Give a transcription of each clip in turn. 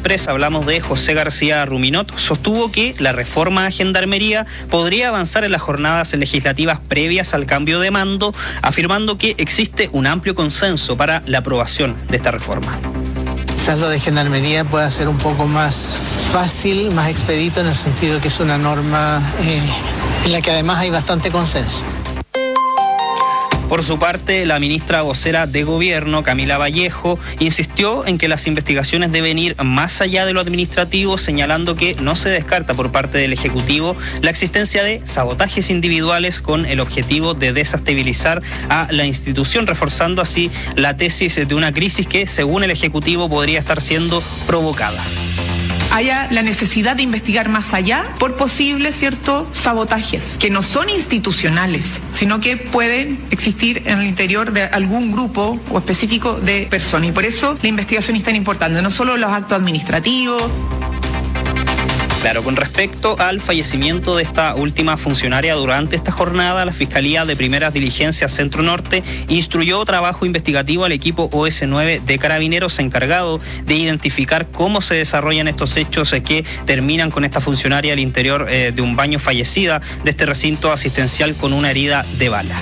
Express, hablamos de José García Ruminot, sostuvo que la reforma a Gendarmería podría avanzar en las jornadas legislativas previas al cambio de mando, afirmando que existe un amplio consenso para la aprobación de esta reforma. Quizás lo de Gendarmería pueda ser un poco más fácil, más expedito, en el sentido que es una norma en la que además hay bastante consenso. Por su parte, la ministra vocera de Gobierno, Camila Vallejo, insistió en que las investigaciones deben ir más allá de lo administrativo, señalando que no se descarta por parte del Ejecutivo la existencia de sabotajes individuales con el objetivo de desestabilizar a la institución, reforzando así la tesis de una crisis que, según el Ejecutivo, podría estar siendo provocada. Haya la necesidad de investigar más allá por posibles, sabotajes que no son institucionales, sino que pueden existir en el interior de algún grupo o específico de personas. Y por eso la investigación es tan importante, no solo los actos administrativos. Claro, con respecto al fallecimiento de esta última funcionaria durante esta jornada, la Fiscalía de Primeras Diligencias Centro Norte instruyó trabajo investigativo al equipo OS9 de Carabineros encargado de identificar cómo se desarrollan estos hechos que terminan con esta funcionaria al interior de un baño fallecida de este recinto asistencial con una herida de bala.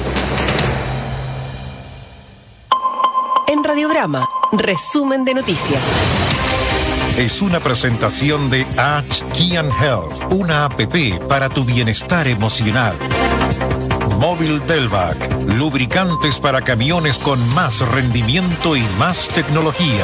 En Radiograma, resumen de noticias. Es una presentación de Kia Health, una app para tu bienestar emocional. Móvil Delvac, lubricantes para camiones con más rendimiento y más tecnología.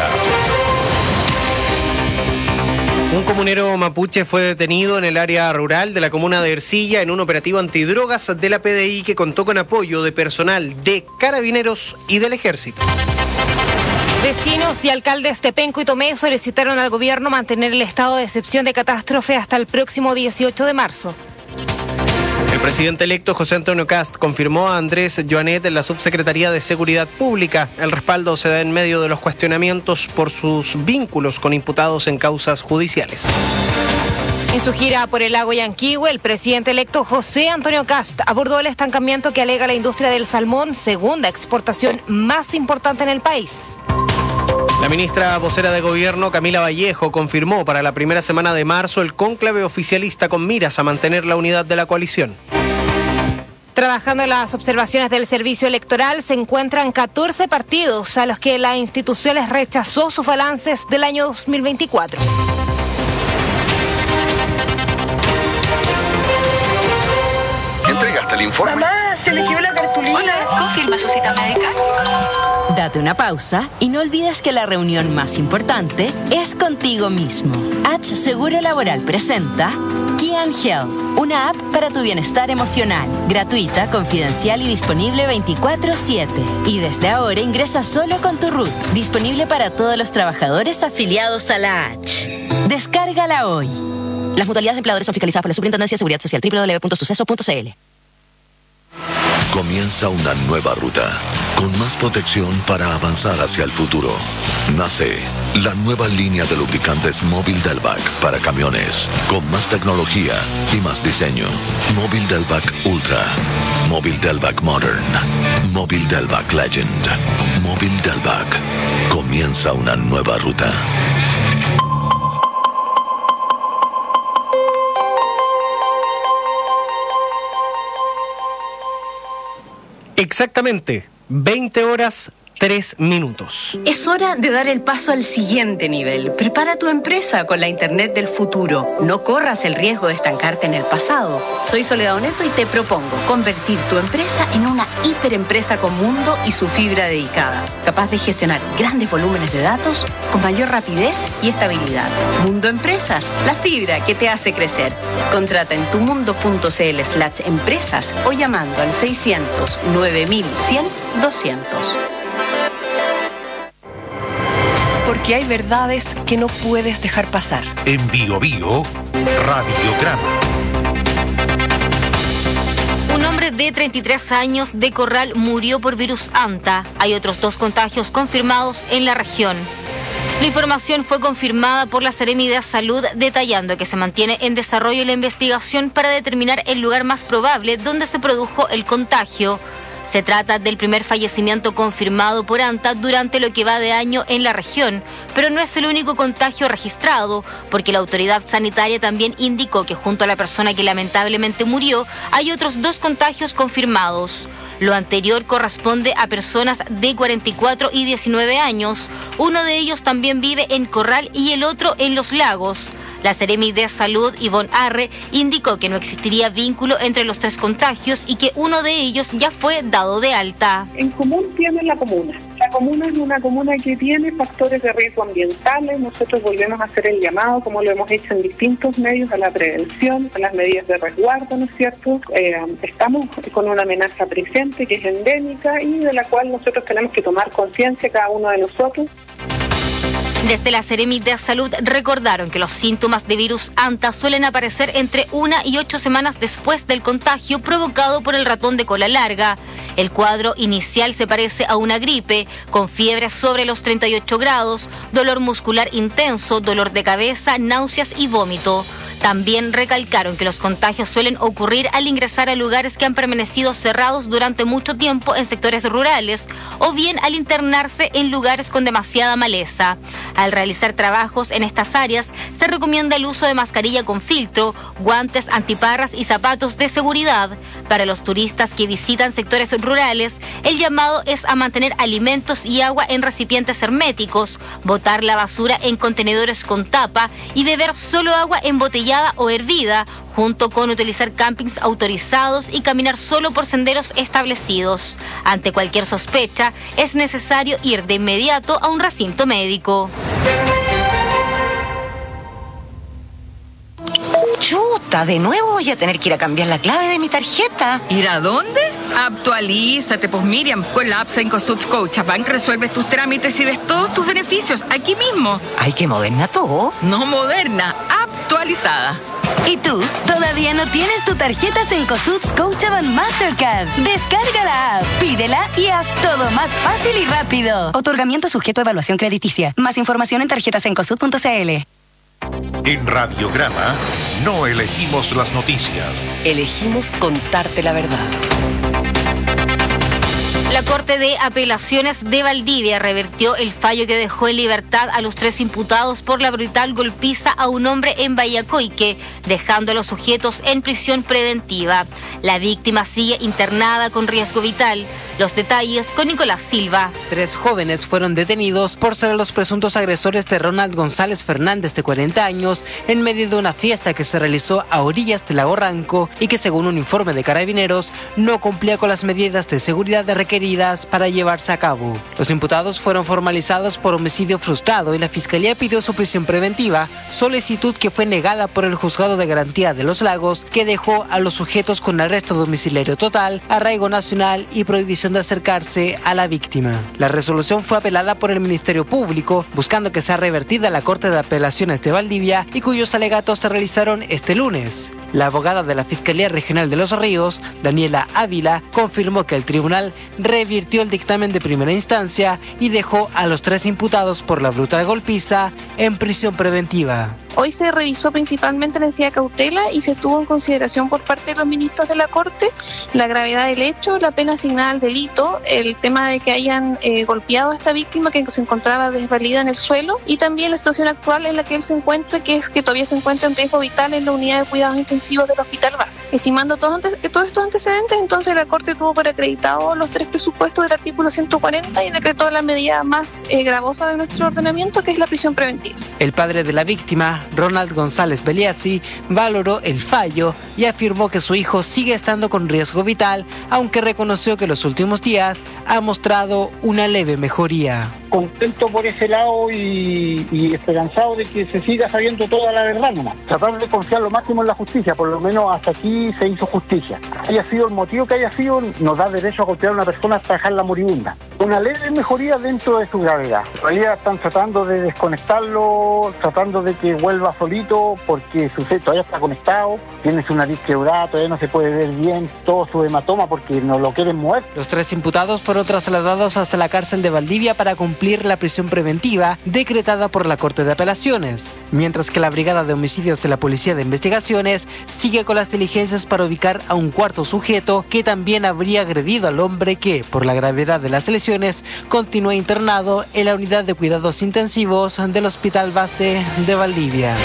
Un comunero mapuche fue detenido en el área rural de la comuna de Ercilla en un operativo antidrogas de la PDI que contó con apoyo de personal de Carabineros y del Ejército. Vecinos y alcaldes de Penco y Tomé solicitaron al gobierno mantener el estado de excepción de catástrofe hasta el próximo 18 de marzo. El presidente electo José Antonio Kast confirmó a Andrés Joanet en la Subsecretaría de Seguridad Pública. El respaldo se da en medio de los cuestionamientos por sus vínculos con imputados en causas judiciales. En su gira por el lago Yanquihue, el presidente electo José Antonio Kast abordó el estancamiento que alega la industria del salmón, segunda exportación más importante en el país. La ministra vocera de Gobierno, Camila Vallejo, confirmó para la primera semana de marzo el cónclave oficialista con miras a mantener la unidad de la coalición. Trabajando en las observaciones del servicio electoral, se encuentran 14 partidos a los que la institución les rechazó sus balances del año 2024. ¿Entregaste el informe? Mamá, se le quedó la cartulina. Hola, ¿confirma su cita médica? Date una pausa y no olvides que la reunión más importante es contigo mismo. H Seguro Laboral presenta Kia Health, una app para tu bienestar emocional, gratuita, confidencial y disponible 24/7. Y desde ahora ingresa solo con tu RUT, disponible para todos los trabajadores afiliados a la H. Descárgala hoy. Las mutualidades de empleadores son fiscalizadas por la Superintendencia de Seguridad Social, www.suceso.cl. Comienza una nueva ruta, con más protección para avanzar hacia el futuro. Nace la nueva línea de lubricantes Móvil Delvac para camiones, con más tecnología y más diseño. Móvil Delvac Ultra, Móvil Delvac Modern, Móvil Delvac Legend, Móvil Delvac. Comienza una nueva ruta. Exactamente, 20 horas, 3 minutos. Es hora de dar el paso al siguiente nivel. Prepara tu empresa con la Internet del futuro. No corras el riesgo de estancarte en el pasado. Soy Soledad Oneto y te propongo convertir tu empresa en una hiperempresa con mundo y su fibra dedicada, capaz de gestionar grandes volúmenes de datos con mayor rapidez y estabilidad. Mundo Empresas, la fibra que te hace crecer. Contrata en tumundo.cl/empresas o llamando al 600 9100 200. Porque hay verdades que no puedes dejar pasar. En Bio Bio, Radiograma. Un hombre de 33 años de Corral murió por virus Anta. Hay otros 2 contagios confirmados en la región. La información fue confirmada por la Seremi de Salud, detallando que se mantiene en desarrollo la investigación para determinar el lugar más probable donde se produjo el contagio. Se trata del primer fallecimiento confirmado por ANTA durante lo que va de año en la región, pero no es el único contagio registrado, porque la autoridad sanitaria también indicó que junto a la persona que lamentablemente murió, hay otros 2 contagios confirmados. Lo anterior corresponde a personas de 44 y 19 años. Uno de ellos también vive en Corral y el otro en Los Lagos. La Seremi de Salud, Ivonne Arre, indicó que no existiría vínculo entre los 3 contagios y que uno de ellos ya fue dado de alta. En común tiene la comuna. La comuna es una comuna que tiene factores de riesgo ambientales. Nosotros volvemos a hacer el llamado, como lo hemos hecho en distintos medios, a la prevención, a las medidas de resguardo, ¿no es cierto? Estamos con una amenaza presente que es endémica y de la cual nosotros tenemos que tomar conciencia cada uno de nosotros. Desde la Seremi de Salud recordaron que los síntomas de virus ANTA suelen aparecer entre 1 y 8 semanas después del contagio provocado por el ratón de cola larga. El cuadro inicial se parece a una gripe, con fiebre sobre los 38 grados, dolor muscular intenso, dolor de cabeza, náuseas y vómito. También recalcaron que los contagios suelen ocurrir al ingresar a lugares que han permanecido cerrados durante mucho tiempo en sectores rurales o bien al internarse en lugares con demasiada maleza. Al realizar trabajos en estas áreas, se recomienda el uso de mascarilla con filtro, guantes antiparras y zapatos de seguridad. Para los turistas que visitan sectores rurales, el llamado es a mantener alimentos y agua en recipientes herméticos, botar la basura en contenedores con tapa y beber solo agua embotellada o hervida, junto con utilizar campings autorizados y caminar solo por senderos establecidos. Ante cualquier sospecha, es necesario ir de inmediato a un recinto médico. Chuta, de nuevo voy a tener que ir a cambiar la clave de mi tarjeta. ¿Ir a dónde? Actualízate, pues Miriam, con la app Cencosud Scotiabank resuelves tus trámites y ves todos tus beneficios aquí mismo. Ay, qué moderna todo. No moderna, actualizada. ¿Y tú? ¿Todavía no tienes tu tarjeta Cencosud Scotiabank Mastercard? Descarga la app, pídela y haz todo más fácil y rápido. Otorgamiento sujeto a evaluación crediticia. Más información en tarjetacencosud.cl. En Radiograma no elegimos las noticias. Elegimos contarte la verdad. La Corte de Apelaciones de Valdivia revirtió el fallo que dejó en libertad a los 3 imputados por la brutal golpiza a un hombre en Vallacoique, dejando a los sujetos en prisión preventiva. La víctima sigue internada con riesgo vital. Los detalles con Nicolás Silva. 3 jóvenes fueron detenidos por ser los presuntos agresores de Ronald González Fernández, de 40 años, en medio de una fiesta que se realizó a orillas del lago Ranco y que, según un informe de Carabineros, no cumplía con las medidas de seguridad requeridas para llevarse a cabo. Los imputados fueron formalizados por homicidio frustrado y la Fiscalía pidió su prisión preventiva, solicitud que fue negada por el Juzgado de Garantía de Los Lagos, que dejó a los sujetos con arresto domiciliario total, arraigo nacional y prohibición de acercarse a la víctima. La resolución fue apelada por el Ministerio Público, buscando que sea revertida a la Corte de Apelaciones de Valdivia y cuyos alegatos se realizaron este lunes. La abogada de la Fiscalía Regional de Los Ríos, Daniela Ávila, confirmó que el tribunal revirtió el dictamen de primera instancia y dejó a los 3 imputados por la brutal golpiza en prisión preventiva. Hoy se revisó principalmente la necesidad de cautela y se tuvo en consideración por parte de los ministros de la Corte la gravedad del hecho, la pena asignada al delito, el tema de que hayan golpeado a esta víctima que se encontraba desvalida en el suelo y también la situación actual en la que él se encuentra, que es que todavía se encuentra en riesgo vital en la unidad de cuidados intensivos del Hospital Base. Estimando todos estos antecedentes, entonces la Corte tuvo por acreditado los 3 presupuestos del artículo 140 y decretó la medida más gravosa de nuestro ordenamiento, que es la prisión preventiva. El padre de la víctima, Ronald González Beliazzi, valoró el fallo y afirmó que su hijo sigue estando con riesgo vital, aunque reconoció que en los últimos días ha mostrado una leve mejoría. Contento por ese lado y esperanzado de que se siga sabiendo toda la verdad nomás. Tratar de confiar lo máximo en la justicia, por lo menos hasta aquí se hizo justicia. Haya sido el motivo que haya sido, nos da derecho a golpear a una persona hasta dejarla moribunda. Una leve mejoría dentro de su gravedad. En realidad están tratando de desconectarlo, tratando de que vuelva solito, porque su cerebro todavía está conectado, tiene su nariz quebrada, todavía no se puede ver bien todo su hematoma porque no lo quieren mover. Los 3 imputados fueron trasladados hasta la cárcel de Valdivia para cumplir cumplir la prisión preventiva decretada por la Corte de Apelaciones, mientras que la Brigada de Homicidios de la Policía de Investigaciones sigue con las diligencias para ubicar a un cuarto sujeto que también habría agredido al hombre que, por la gravedad de las lesiones, continúa internado en la unidad de cuidados intensivos del Hospital Base de Valdivia.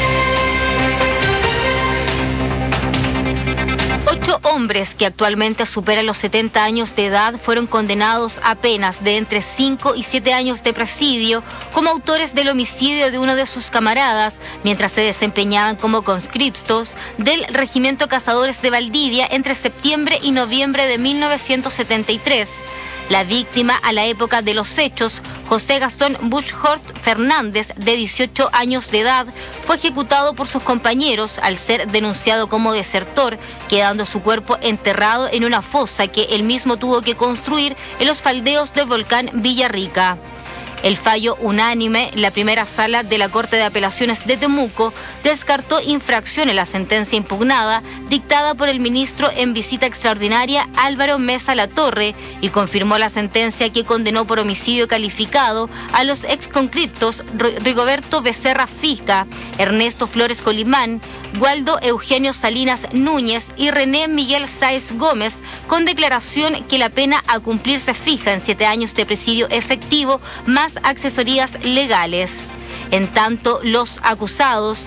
8 hombres que actualmente superan los 70 años de edad fueron condenados a penas de entre 5 y 7 años de presidio como autores del homicidio de uno de sus camaradas mientras se desempeñaban como conscriptos del Regimiento Cazadores de Valdivia entre septiembre y noviembre de 1973. La víctima a la época de los hechos, José Gastón Buchhort Fernández, de 18 años de edad, fue ejecutado por sus compañeros al ser denunciado como desertor, quedando su cuerpo enterrado en una fosa que él mismo tuvo que construir en los faldeos del volcán Villarrica. El fallo unánime, la primera sala de la Corte de Apelaciones de Temuco, descartó infracción en la sentencia impugnada dictada por el ministro en visita extraordinaria Álvaro Mesa Latorre y confirmó la sentencia que condenó por homicidio calificado a los exconscriptos Rigoberto Becerra Fisca, Ernesto Flores Colimán, Waldo Eugenio Salinas Núñez y René Miguel Sáez Gómez, con declaración que la pena a cumplir se fija en 7 años de presidio efectivo más accesorías legales. En tanto, los acusados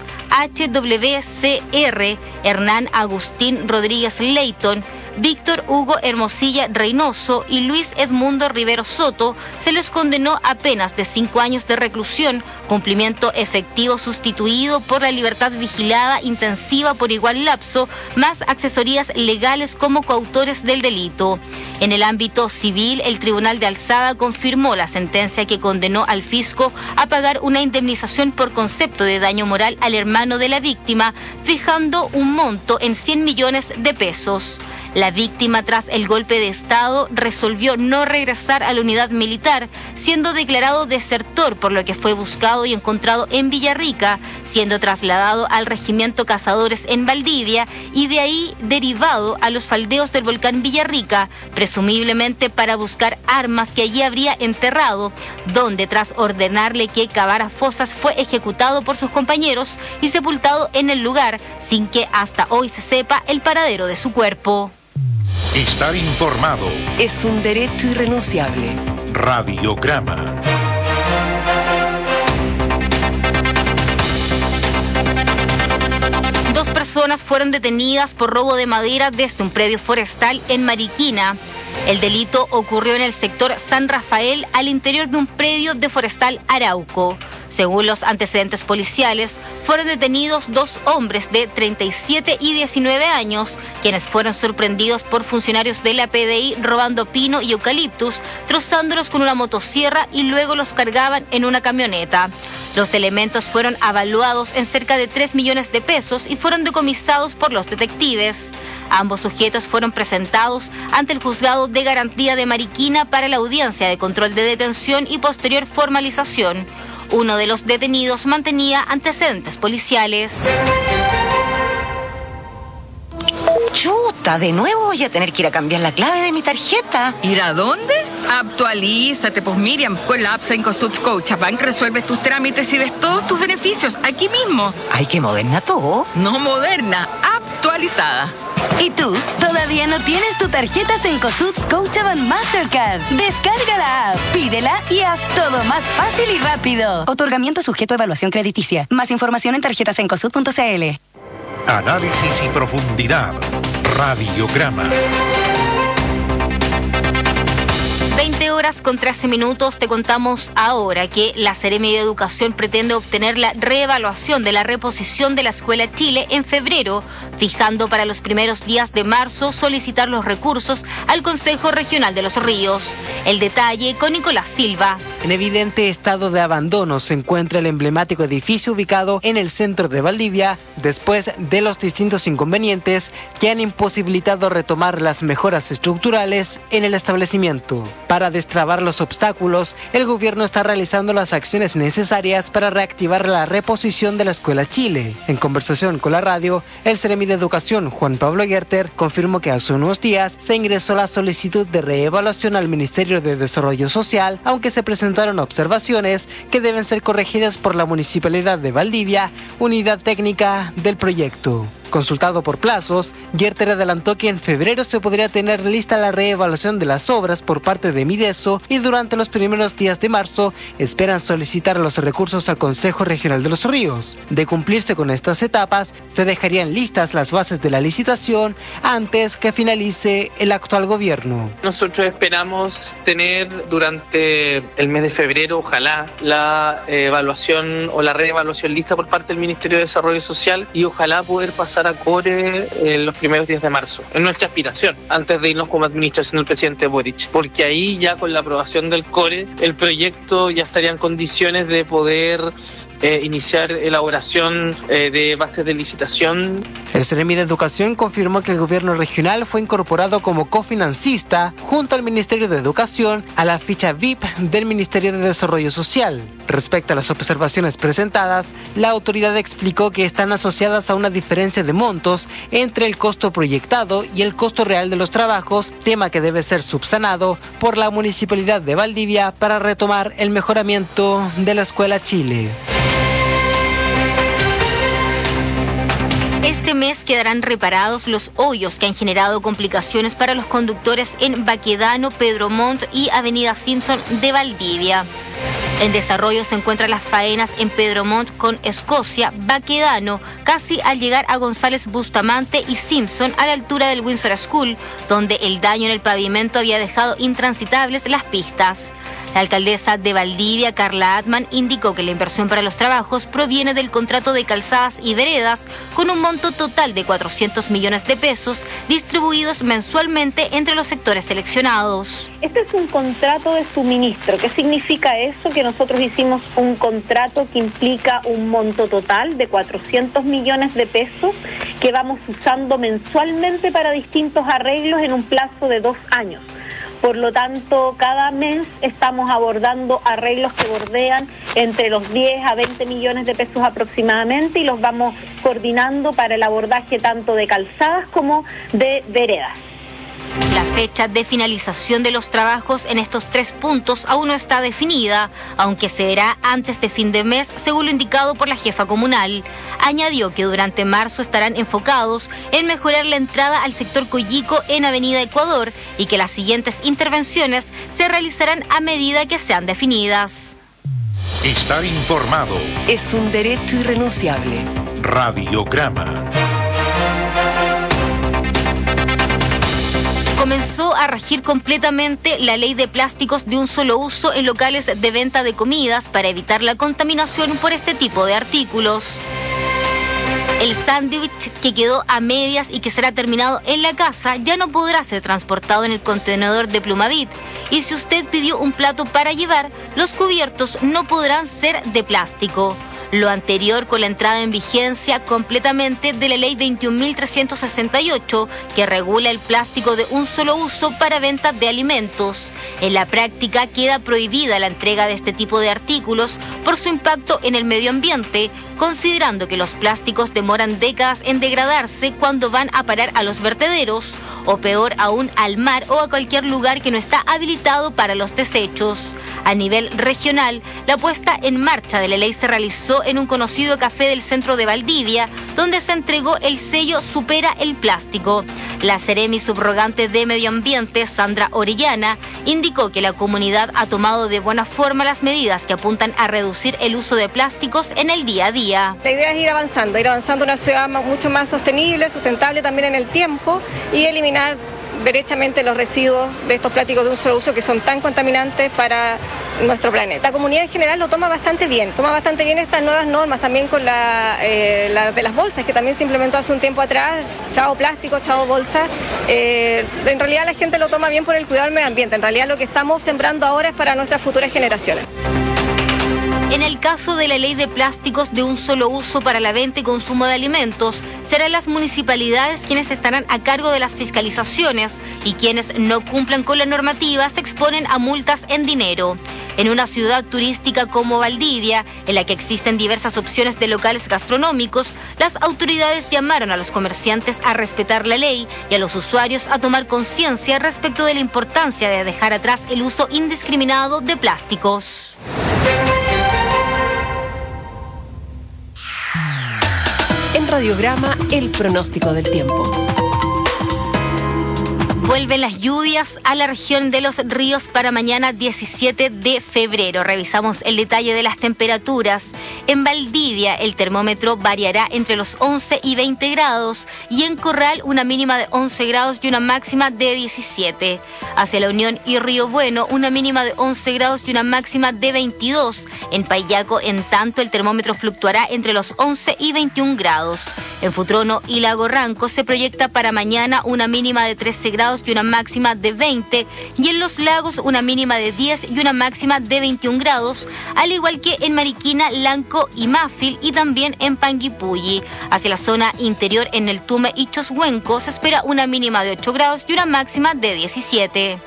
HWCR, Hernán Agustín Rodríguez Leighton, Víctor Hugo Hermosilla Reynoso y Luis Edmundo Rivero Soto se les condenó a penas de 5 años de reclusión, cumplimiento efectivo sustituido por la libertad vigilada intensiva por igual lapso, más accesorías legales como coautores del delito. En el ámbito civil, el Tribunal de Alzada confirmó la sentencia que condenó al fisco a pagar una indemnización por concepto de daño moral al hermano de la víctima, fijando un monto en 100 millones de pesos. La víctima, tras el golpe de Estado, resolvió no regresar a la unidad militar, siendo declarado desertor, por lo que fue buscado y encontrado en Villarrica, siendo trasladado al Regimiento Cazadores en Valdivia y de ahí derivado a los faldeos del volcán Villarrica, presumiblemente para buscar armas que allí habría enterrado, donde tras ordenarle que cavara fosas fue ejecutado por sus compañeros y sepultado en el lugar, sin que hasta hoy se sepa el paradero de su cuerpo. Estar informado es un derecho irrenunciable. Radiograma. Dos personas fueron detenidas por robo de madera desde un predio forestal en Mariquina. El delito ocurrió en el sector San Rafael, al interior de un predio de Forestal Arauco. Según los antecedentes policiales, fueron detenidos 2 hombres de 37 y 19 años, quienes fueron sorprendidos por funcionarios de la PDI robando pino y eucaliptus, trozándolos con una motosierra y luego los cargaban en una camioneta. Los elementos fueron avaluados en cerca de 3 millones de pesos y fueron decomisados por los detectives. Ambos sujetos fueron presentados ante el juzgado de garantía de Mariquina para la audiencia de control de detención y posterior formalización. Uno de los detenidos mantenía antecedentes policiales. Chuta, de nuevo voy a tener que ir a cambiar la clave de mi tarjeta. ¿Ir a dónde? Actualízate, pues Miriam. Con la APSA Incosud Scotiabank resuelves tus trámites y ves todos tus beneficios aquí mismo. Ay, qué moderna todo. No moderna, actualizada. ¿Y tú? ¿Todavía no tienes tu tarjeta Cencosud Scotiabank Mastercard? Descarga la app, pídela y haz todo más fácil y rápido. Otorgamiento sujeto a evaluación crediticia. Más información en tarjetasencosud.cl. Análisis y profundidad. Radiograma. 20 horas con 13 minutos, te contamos ahora que la Seremi de Educación pretende obtener la reevaluación de la reposición de la Escuela Chile en febrero, fijando para los primeros días de marzo solicitar los recursos al Consejo Regional de los Ríos. El detalle con Nicolás Silva. En evidente estado de abandono se encuentra el emblemático edificio ubicado en el centro de Valdivia, después de los distintos inconvenientes que han imposibilitado retomar las mejoras estructurales en el establecimiento. Para Para destrabar los obstáculos, el gobierno está realizando las acciones necesarias para reactivar la reposición de la Escuela Chile. En conversación con la radio, el Seremi de Educación, Juan Pablo Gerter, confirmó que hace unos días se ingresó la solicitud de reevaluación al Ministerio de Desarrollo Social, aunque se presentaron observaciones que deben ser corregidas por la Municipalidad de Valdivia, unidad técnica del proyecto. Consultado por plazos, Gerter adelantó que en febrero se podría tener lista la reevaluación de las obras por parte de Mideso y durante los primeros días de marzo esperan solicitar los recursos al Consejo Regional de los Ríos. De cumplirse con estas etapas, se dejarían listas las bases de la licitación antes que finalice el actual gobierno. Nosotros esperamos tener durante el mes de febrero, ojalá, la evaluación o la reevaluación lista por parte del Ministerio de Desarrollo Social y ojalá poder pasar a CORE en los primeros días de marzo. Es nuestra aspiración, antes de irnos como administración del presidente Boric, porque ahí ya con la aprobación del CORE, el proyecto ya estaría en condiciones de poder iniciar elaboración de bases de licitación. El Seremi de Educación confirmó que el gobierno regional fue incorporado como cofinancista junto al Ministerio de Educación a la ficha VIP del Ministerio de Desarrollo Social. Respecto a las observaciones presentadas, la autoridad explicó que están asociadas a una diferencia de montos entre el costo proyectado y el costo real de los trabajos, tema que debe ser subsanado por la Municipalidad de Valdivia para retomar el mejoramiento de la Escuela Chile. Este mes quedarán reparados los hoyos que han generado complicaciones para los conductores en Baquedano, Pedro Montt y Avenida Simpson de Valdivia. En desarrollo se encuentran las faenas en Pedro Montt con Escocia, Baquedano, casi al llegar a González Bustamante y Simpson a la altura del Windsor School, donde el daño en el pavimento había dejado intransitables las pistas. La alcaldesa de Valdivia, Carla Atman, indicó que la inversión para los trabajos proviene del contrato de calzadas y veredas con un monto total de 400 millones de pesos distribuidos mensualmente entre los sectores seleccionados. Este es un contrato de suministro. ¿Qué significa eso? Que nosotros hicimos un contrato que implica un monto total de 400 millones de pesos que vamos usando mensualmente para distintos arreglos en un plazo de 2 años. Por lo tanto, cada mes estamos abordando arreglos que bordean entre los 10 a 20 millones de pesos aproximadamente y los vamos coordinando para el abordaje tanto de calzadas como de veredas. La fecha de finalización de los trabajos en estos 3 puntos aún no está definida, aunque será antes de fin de mes, según lo indicado por la jefa comunal. Añadió que durante marzo estarán enfocados en mejorar la entrada al sector Coyico en Avenida Ecuador y que las siguientes intervenciones se realizarán a medida que sean definidas. Estar informado es un derecho irrenunciable. Radiograma. Comenzó a regir completamente la ley de plásticos de un solo uso en locales de venta de comidas para evitar la contaminación por este tipo de artículos. El sándwich que quedó a medias y que será terminado en la casa ya no podrá ser transportado en el contenedor de Plumavit. Y si usted pidió un plato para llevar, los cubiertos no podrán ser de plástico. Lo anterior con la entrada en vigencia completamente de la Ley 21.368, que regula el plástico de un solo uso para venta de alimentos. En la práctica queda prohibida la entrega de este tipo de artículos por su impacto en el medio ambiente, considerando que los plásticos demoran décadas en degradarse cuando van a parar a los vertederos, o peor aún al mar o a cualquier lugar que no está habilitado para los desechos. A nivel regional, la puesta en marcha de la ley se realizó en un conocido café del centro de Valdivia, donde se entregó el sello Supera el Plástico. La Seremi subrogante de Medio Ambiente, Sandra Orellana, indicó que la comunidad ha tomado de buena forma las medidas que apuntan a reducir el uso de plásticos en el día a día. La idea es ir avanzando a una ciudad mucho más sostenible, sustentable también en el tiempo y eliminar derechamente los residuos de estos plásticos de un solo uso que son tan contaminantes para nuestro planeta. La comunidad en general lo toma bastante bien estas nuevas normas, también con la de las bolsas que también se implementó hace un tiempo atrás, chao plástico, chao bolsa. En realidad la gente lo toma bien por el cuidado del medio ambiente, en realidad lo que estamos sembrando ahora es para nuestras futuras generaciones. En el caso de la ley de plásticos de un solo uso para la venta y consumo de alimentos, serán las municipalidades quienes estarán a cargo de las fiscalizaciones y quienes no cumplan con la normativa se exponen a multas en dinero. En una ciudad turística como Valdivia, en la que existen diversas opciones de locales gastronómicos, las autoridades llamaron a los comerciantes a respetar la ley y a los usuarios a tomar conciencia respecto de la importancia de dejar atrás el uso indiscriminado de plásticos. En Radiograma, el pronóstico del tiempo. Vuelven las lluvias a la región de Los Ríos para mañana 17 de febrero. Revisamos el detalle de las temperaturas. En Valdivia el termómetro variará entre los 11 y 20 grados y en Corral una mínima de 11 grados y una máxima de 17. Hacia La Unión y Río Bueno una mínima de 11 grados y una máxima de 22. En Payaco, en tanto, el termómetro fluctuará entre los 11 y 21 grados. En Futrono y Lago Ranco se proyecta para mañana una mínima de 13 grados y una máxima de 20, y en Los Lagos una mínima de 10 y una máxima de 21 grados, al igual que en Mariquina, Lanco y Mafil, y también en Panguipulli. Hacia la zona interior, en el Tume y Choshuenco, se espera una mínima de 8 grados y una máxima de 17.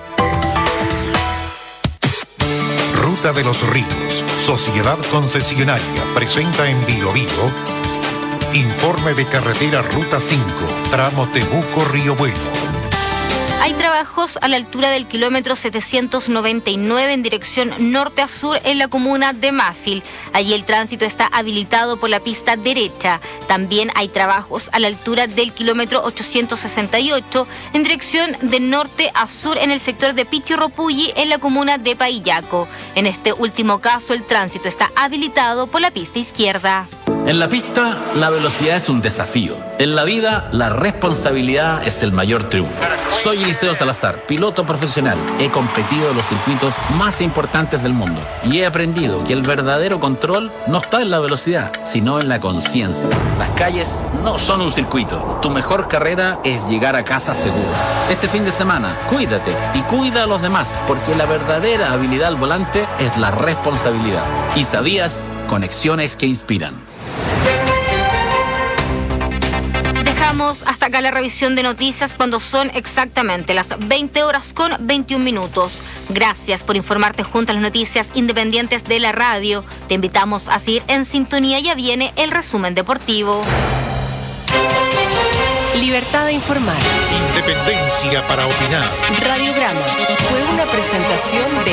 Ruta de los Ríos, Sociedad Concesionaria, presenta en Biobío informe de carretera Ruta 5, tramo Temuco-Río Bueno. Hay trabajos a la altura del kilómetro 799 en dirección norte a sur en la comuna de Mafil. Allí el tránsito está habilitado por la pista derecha. También hay trabajos a la altura del kilómetro 868 en dirección de norte a sur en el sector de Pichirropulli en la comuna de Payaco. En este último caso el tránsito está habilitado por la pista izquierda. En la pista, la velocidad es un desafío. En la vida, la responsabilidad es el mayor triunfo. Soy Eliseo Salazar, piloto profesional. He competido en los circuitos más importantes del mundo y he aprendido que el verdadero control no está en la velocidad, sino en la conciencia. Las calles no son un circuito. Tu mejor carrera es llegar a casa seguro. Este fin de semana, cuídate y cuida a los demás, porque la verdadera habilidad al volante es la responsabilidad. ¿Y sabías? Conexiones que inspiran. Dejamos hasta acá la revisión de noticias cuando son exactamente las 20 horas con 21 minutos. Gracias por informarte junto a las noticias independientes de la radio. Te invitamos a seguir en sintonía. Ya viene el resumen deportivo. Libertad de informar. Independencia para opinar. Radiograma fue una presentación de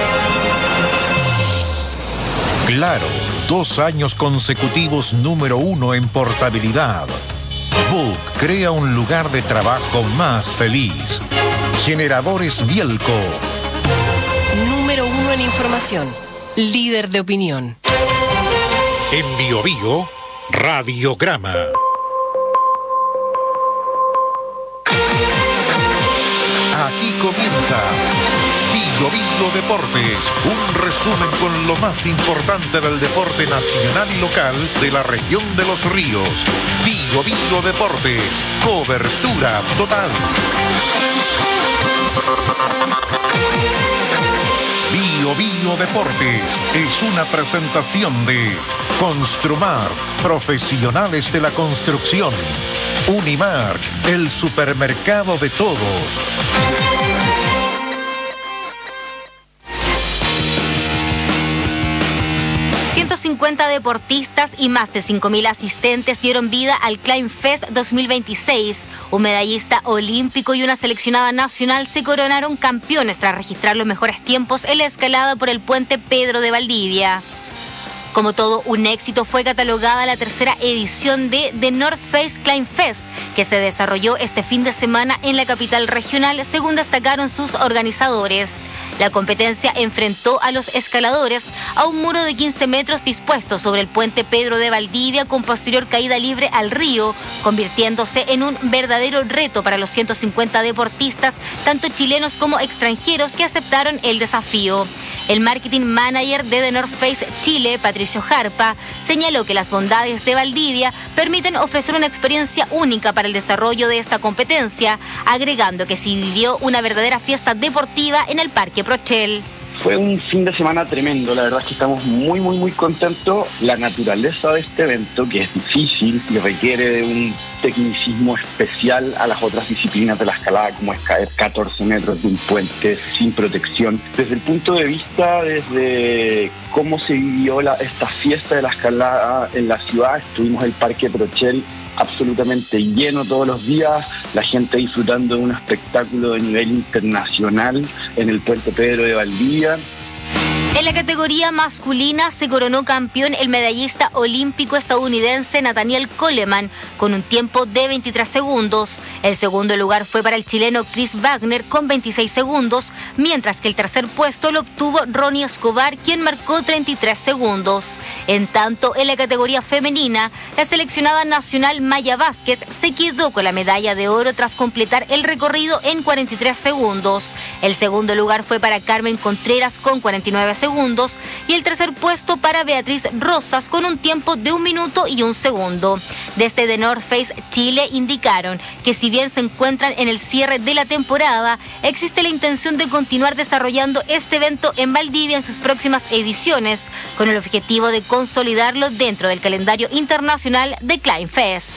Claro, 2 años consecutivos número 1 en portabilidad. Book crea un lugar de trabajo más feliz. Generadores Bielco. Número 1 en información. Líder de opinión. En Biobío, Radiograma. Aquí comienza Biobío Deportes, un resumen con lo más importante del deporte nacional y local de la región de Los Ríos. Biobío Deportes, cobertura total. Biobío Deportes es una presentación de Construmar, profesionales de la construcción. Unimark, el supermercado de todos. 150 deportistas y más de 5.000 asistentes dieron vida al Climb Fest 2026. Un medallista olímpico y una seleccionada nacional se coronaron campeones tras registrar los mejores tiempos en la escalada por el puente Pedro de Valdivia. Como todo un éxito, fue catalogada la tercera edición de The North Face Climb Fest, que se desarrolló este fin de semana en la capital regional, según destacaron sus organizadores. La competencia enfrentó a los escaladores a un muro de 15 metros dispuesto sobre el puente Pedro de Valdivia con posterior caída libre al río, convirtiéndose en un verdadero reto para los 150 deportistas, tanto chilenos como extranjeros, que aceptaron el desafío. El marketing manager de The North Face Chile, Patricio Jarpa, señaló que las bondades de Valdivia permiten ofrecer una experiencia única para el desarrollo de esta competencia, agregando que se vivió una verdadera fiesta deportiva en el Parque Prochel. Fue un fin de semana tremendo, la verdad es que estamos muy contentos. La naturaleza de este evento, que es difícil y requiere de un tecnicismo especial a las otras disciplinas de la escalada, como es caer 14 metros de un puente sin protección. Desde el punto de vista, desde cómo se vivió esta fiesta de la escalada en la ciudad, estuvimos en el Parque Prochel absolutamente lleno todos los días, la gente disfrutando de un espectáculo de nivel internacional en el Puente Pedro de Valdivia. En la categoría masculina se coronó campeón el medallista olímpico estadounidense Nathaniel Coleman con un tiempo de 23 segundos. El segundo lugar fue para el chileno Chris Wagner con 26 segundos, mientras que el tercer puesto lo obtuvo Ronnie Escobar, quien marcó 33 segundos. En tanto, en la categoría femenina, la seleccionada nacional Maya Vázquez se quedó con la medalla de oro tras completar el recorrido en 43 segundos. El segundo lugar fue para Carmen Contreras con 49 segundos y el tercer puesto para Beatriz Rosas con un tiempo de 1 minuto y 1 segundo. Desde The North Face Chile indicaron que si bien se encuentran en el cierre de la temporada, existe la intención de continuar desarrollando este evento en Valdivia en sus próximas ediciones, con el objetivo de consolidarlo dentro del calendario internacional de Climb Fest.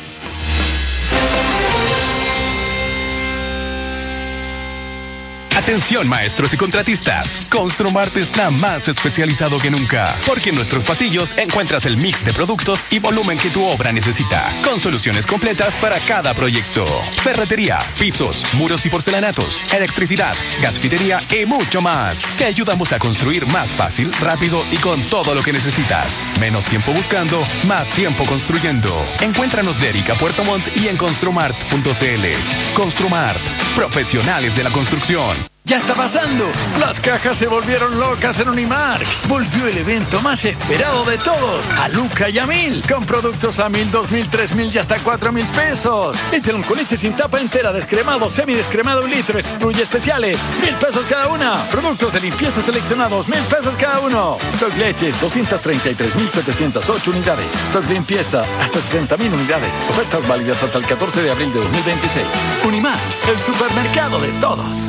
Atención maestros y contratistas, Construmart está más especializado que nunca, porque en nuestros pasillos encuentras el mix de productos y volumen que tu obra necesita, con soluciones completas para cada proyecto. Ferretería, pisos, muros y porcelanatos, electricidad, gasfitería y mucho más. Te ayudamos a construir más fácil, rápido y con todo lo que necesitas. Menos tiempo buscando, más tiempo construyendo. Encuéntranos de Erika Puerto Montt y en construmart.cl. Construmart, profesionales de la construcción. ¡Ya está pasando! Las cajas se volvieron locas en Unimark. Volvió el evento más esperado de todos, a Luca y a 1000, con productos a 1000, 2000, 3000 y hasta 4000 pesos. Échelon con leche sin tapa entera, descremado, semidescremado 1 litro, excluye especiales, 1000 pesos cada una. Productos de limpieza seleccionados, 1000 pesos cada uno. Stock leches, 233.708 unidades. Stock limpieza, hasta 60.000 unidades. Ofertas válidas hasta el 14 de abril de 2026. Unimark, el supermercado de todos.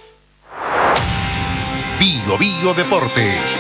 Bio Deportes.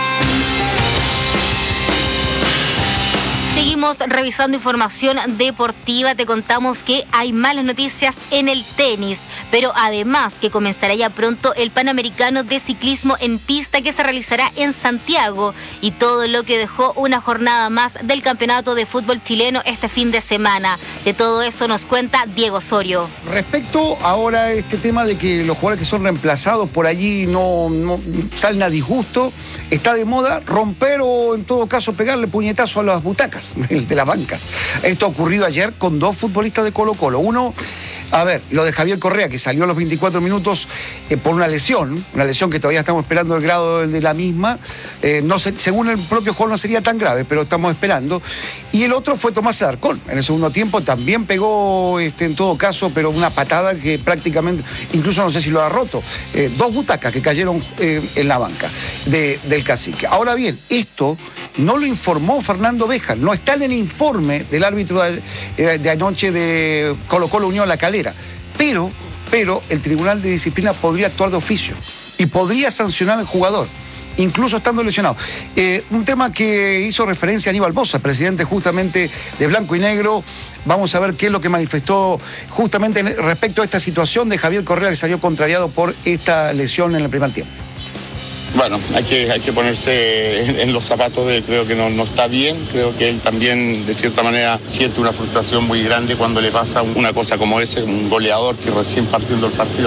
Seguimos revisando información deportiva. Te contamos que hay malas noticias en el tenis, pero además que comenzará ya pronto el Panamericano de Ciclismo en Pista que se realizará en Santiago y todo lo que dejó una jornada más del Campeonato de Fútbol chileno este fin de semana. De todo eso nos cuenta Diego Osorio. Respecto ahora a este tema de que los jugadores que son reemplazados por allí no salen a disgusto, está de moda romper o en todo caso pegarle puñetazo a las butacas de las bancas. Esto ha ocurrido ayer con 2 futbolistas de Colo-Colo. Uno, lo de Javier Correa, que salió a los 24 minutos por una lesión que todavía estamos esperando el grado de la misma. No sé, según el propio jugador no sería tan grave, pero estamos esperando. Y el otro fue Tomás Alarcón. En el segundo tiempo también pegó, en todo caso, pero una patada que prácticamente, incluso no sé si lo ha roto. 2 butacas que cayeron en la banca del Cacique. Ahora bien, esto no lo informó Fernando Béjar, no está en el informe del árbitro de anoche de Colo-Colo Unión La Calera, pero el Tribunal de Disciplina podría actuar de oficio y podría sancionar al jugador, incluso estando lesionado. Un tema que hizo referencia a Aníbal Bosa, presidente justamente de Blanco y Negro. Vamos a ver qué es lo que manifestó justamente respecto a esta situación de Javier Correa, que salió contrariado por esta lesión en el primer tiempo. Bueno, hay que ponerse en los zapatos de él. Creo que no está bien. Creo que él también, de cierta manera, siente una frustración muy grande cuando le pasa una cosa como ese, un goleador que recién partiendo el partido.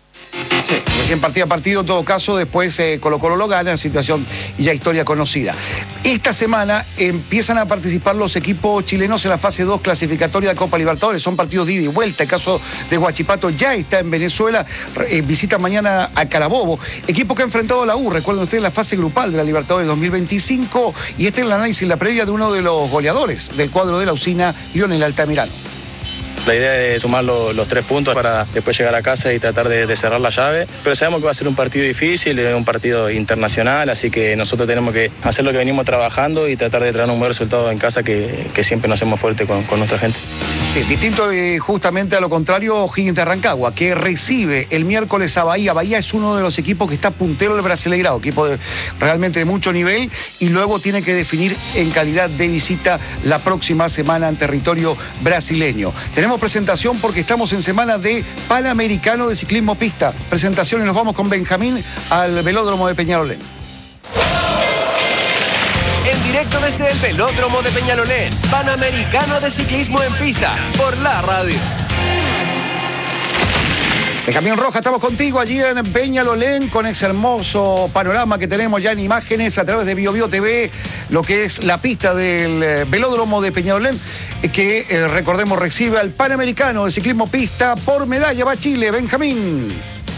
Sí, recién partido a partido, en todo caso, después Colo-Colo lo gana, situación y ya historia conocida. Esta semana empiezan a participar los equipos chilenos en la fase 2 clasificatoria de Copa Libertadores. Son partidos de ida y vuelta. El caso de Huachipato ya está en Venezuela, visita mañana a Carabobo. Equipo que ha enfrentado a la U, recuerden ustedes, la fase grupal de la Libertadores 2025. Y este es el análisis, la previa de uno de los goleadores del cuadro de la Usina, Lionel Altamirano. La idea es sumar los 3 puntos para después llegar a casa y tratar de cerrar la llave. Pero sabemos que va a ser un partido difícil, un partido internacional, así que nosotros tenemos que hacer lo que venimos trabajando y tratar de traer un buen resultado en casa que siempre nos hacemos fuerte con nuestra gente. Sí, distinto justamente a lo contrario O'Higgins de Rancagua, que recibe el miércoles a Bahía. Bahía es uno de los equipos que está puntero del Brasileirao, equipo realmente de mucho nivel, y luego tiene que definir en calidad de visita la próxima semana en territorio brasileño. Tenemos presentación porque estamos en semana de Panamericano de Ciclismo Pista. Presentación y nos vamos con Benjamín al velódromo de Peñalolén. En directo desde el velódromo de Peñalolén, Panamericano de Ciclismo en Pista, por la radio. Benjamín Rojas, estamos contigo allí en Peñalolén con ese hermoso panorama que tenemos ya en imágenes a través de BioBio TV, lo que es la pista del velódromo de Peñalolén, que recordemos recibe al Panamericano de Ciclismo Pista por medalla. Va Chile, Benjamín.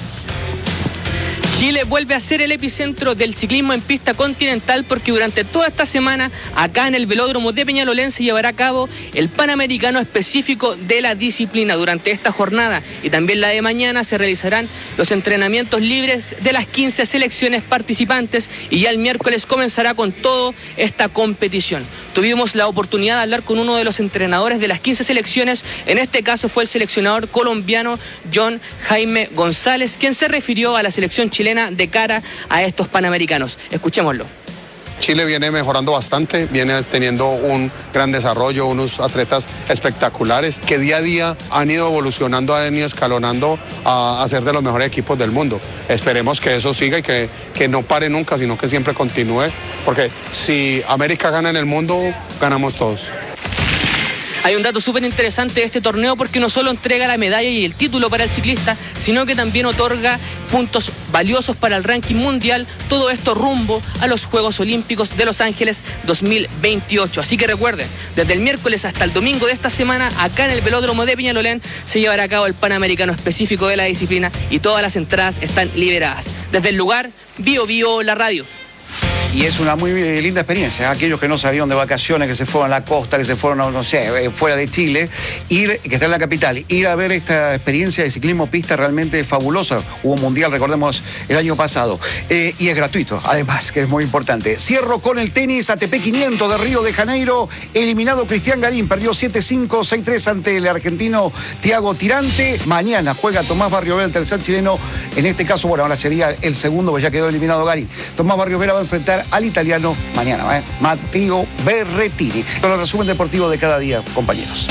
Chile vuelve a ser el epicentro del ciclismo en pista continental porque durante toda esta semana acá en el velódromo de Peñalolén se llevará a cabo el Panamericano específico de la disciplina. Durante esta jornada y también la de mañana se realizarán los entrenamientos libres de las 15 selecciones participantes y ya el miércoles comenzará con toda esta competición. Tuvimos la oportunidad de hablar con uno de los entrenadores de las 15 selecciones, en este caso fue el seleccionador colombiano John Jaime González, quien se refirió a la selección chilena de cara a estos Panamericanos. Escuchémoslo. Chile viene mejorando bastante, viene teniendo un gran desarrollo, unos atletas espectaculares que día a día han ido evolucionando, han ido escalonando a ser de los mejores equipos del mundo. Esperemos que eso siga y que no pare nunca, sino que siempre continúe, porque si América gana en el mundo, ganamos todos. Hay un dato súper interesante de este torneo porque no solo entrega la medalla y el título para el ciclista, sino que también otorga puntos valiosos para el ranking mundial, todo esto rumbo a los Juegos Olímpicos de Los Ángeles 2028. Así que recuerden, desde el miércoles hasta el domingo de esta semana, acá en el velódromo de Peñalolén, se llevará a cabo el Panamericano específico de la disciplina y todas las entradas están liberadas. Desde el lugar, BioBio, la radio. Y es una muy linda experiencia. Aquellos que no salieron de vacaciones, que se fueron a la costa, que se fueron, no sé, fuera de Chile, que están en la capital, ir a ver esta experiencia de ciclismo pista realmente fabulosa. Hubo un mundial, recordemos, el año pasado. Y es gratuito, además, que es muy importante. Cierro con el tenis ATP 500 de Río de Janeiro. Eliminado Cristian Garín, perdió 7-5, 6-3 ante el argentino Thiago Tirante. Mañana juega Tomás Barriobera, el tercer chileno. En este caso, bueno, ahora sería el segundo, pues ya quedó eliminado Garín. Tomás Barriobera va a enfrentar al italiano mañana, Matteo Berrettini. Con el resumen deportivo de cada día, compañeros.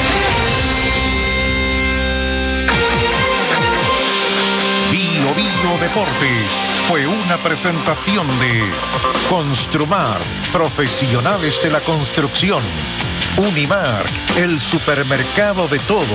BioBio Deportes fue una presentación de Construmar, profesionales de la construcción. Unimark, el supermercado de todos.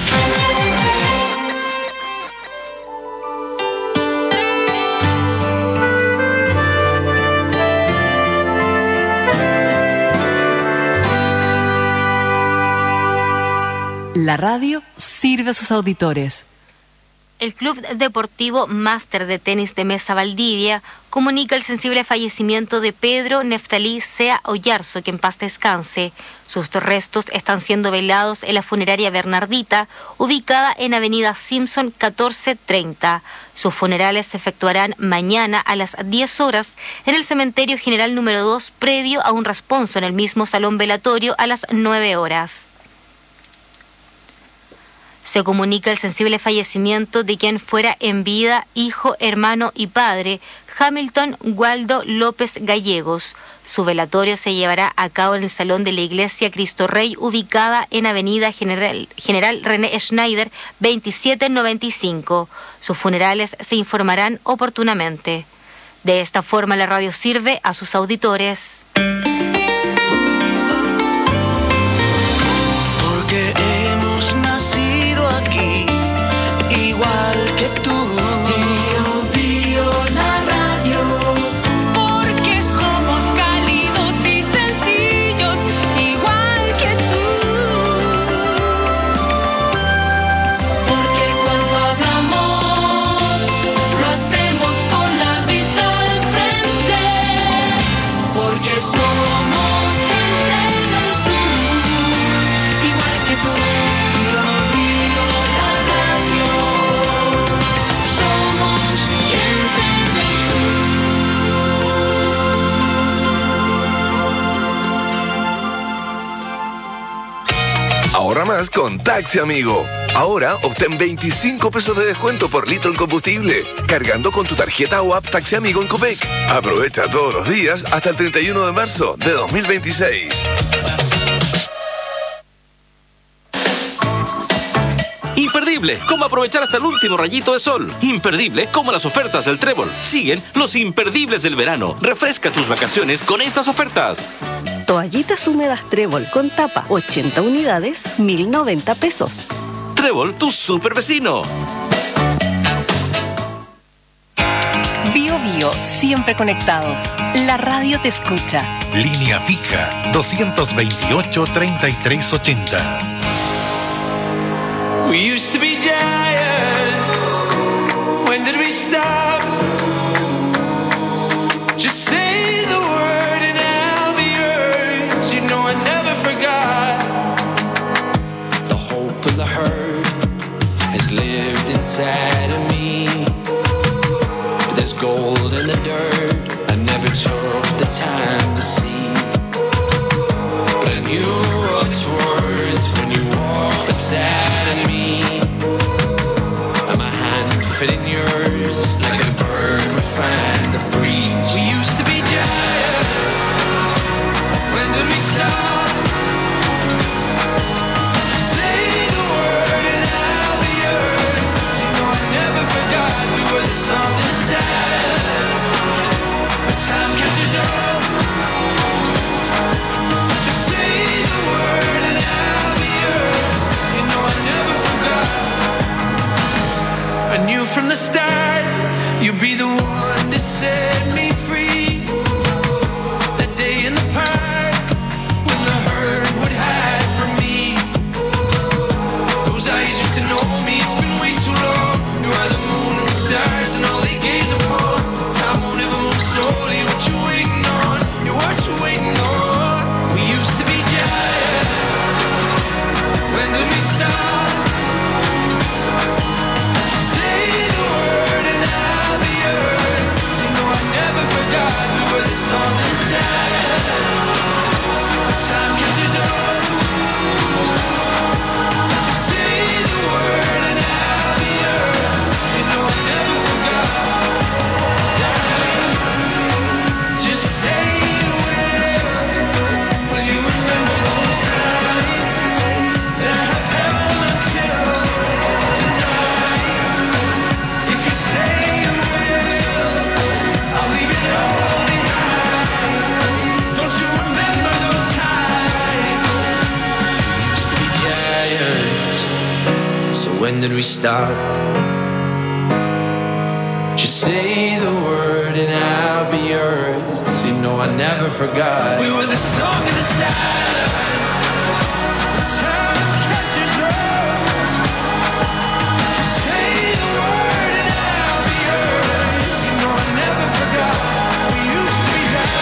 La radio sirve a sus auditores. El Club Deportivo Máster de Tenis de Mesa Valdivia comunica el sensible fallecimiento de Pedro Neftalí Sea Oyarzo, que en paz descanse. Sus restos están siendo velados en la funeraria Bernardita, ubicada en Avenida Simpson 1430. Sus funerales se efectuarán mañana a las 10 horas en el Cementerio General número 2, previo a un responso en el mismo salón velatorio a las 9 horas. Se comunica el sensible fallecimiento de quien fuera en vida hijo, hermano y padre, Hamilton Waldo López Gallegos. Su velatorio se llevará a cabo en el Salón de la Iglesia Cristo Rey, ubicada en Avenida General René Schneider 2795. Sus funerales se informarán oportunamente. De esta forma la radio sirve a sus auditores. Porque hemos nacido aquí, igual que tú. Bio, la radio. Porque somos cálidos y sencillos, igual que tú. Porque cuando hablamos, lo hacemos con la vista al frente. Porque somos Ahorra más con Taxi Amigo. Ahora obtén 25 pesos de descuento por litro en combustible, cargando con tu tarjeta o app Taxi Amigo en Copec. Aprovecha todos los días hasta el 31 de marzo de 2026. Imperdible, cómo aprovechar hasta el último rayito de sol. Imperdible, como las ofertas del Trébol. Siguen los imperdibles del verano. Refresca tus vacaciones con estas ofertas. Toallitas húmedas Trébol con tapa, 80 unidades, 1.090 pesos. Trébol, tu super vecino. Bio Bio, siempre conectados. La radio te escucha. Línea fija 228-3380. We used to be giants. When did we stop? Just say the word and I'll be yours. You know I never forgot. The hope and the hurt has lived inside of me. There's gold in the dirt I never took the time to see. But I knew what's worth when you walk beside fit in yours like a bird refined the breeze. We used to be giants. When did we stop? Say the word and I'll be yours. You know I never forgot we were the song of the sad. But time catches up. Just say the word and I'll be yours. You know I never forgot. I knew from the start you'd be the one to set me free. That day in the park when the herd would hide from me. Those eyes used to know me, it's been way too long. You are the moon and the stars and all they gaze upon. Time won't ever move slowly, what you waiting on? You what you waiting on? We used to be giants. When did we stop? Song is sad. Time catches up. Just say the word and I'll be yours. You know I never forgot. Just say you will. Will you remember those times that I have held until tonight? If you say you will, I'll leave it all. When did we stop? Just say the word and I'll be yours. You know I never forgot. We were the song of the sad. Time catches up. Just say the word and I'll be yours. You know I never forgot. We used to be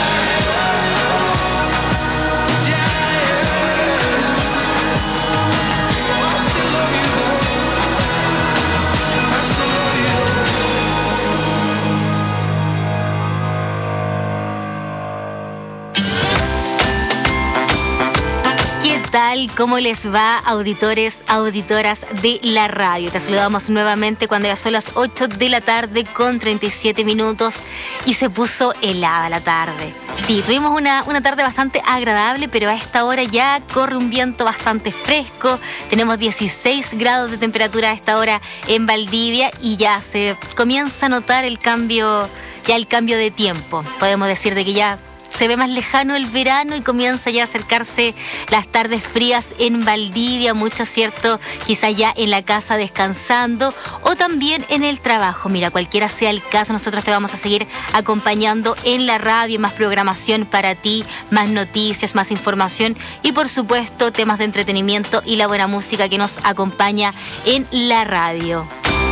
tal? ¿Cómo les va, auditores, auditoras de la radio? Te saludamos nuevamente cuando ya son las 8 de la tarde con 37 minutos y se puso helada la tarde. Sí, tuvimos una tarde bastante agradable, pero a esta hora ya corre un viento bastante fresco. Tenemos 16 grados de temperatura a esta hora en Valdivia y ya se comienza a notar el cambio de tiempo. Podemos decir de que ya se ve más lejano el verano y comienza ya a acercarse las tardes frías en Valdivia, mucho cierto, quizás ya en la casa descansando o también en el trabajo. Mira, cualquiera sea el caso, nosotros te vamos a seguir acompañando en la radio, más programación para ti, más noticias, más información y por supuesto temas de entretenimiento y la buena música que nos acompaña en la radio.